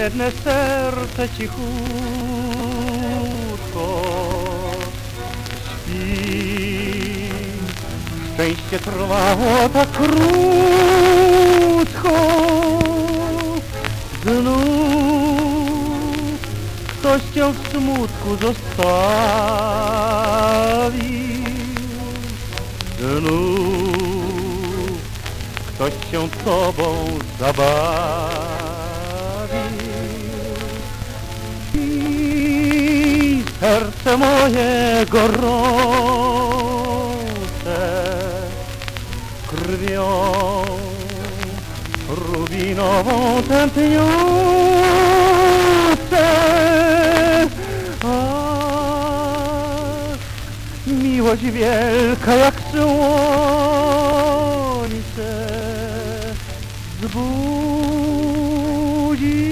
biedne serce cichutko śpi. Szczęście trwało tak krótko, znów ktoś cię w smutku zostawił, znów ktoś się tobą zabawił. I serce moje gorące krwią rubinową tętniące, ach, miłość wielka jak słońce zbudzi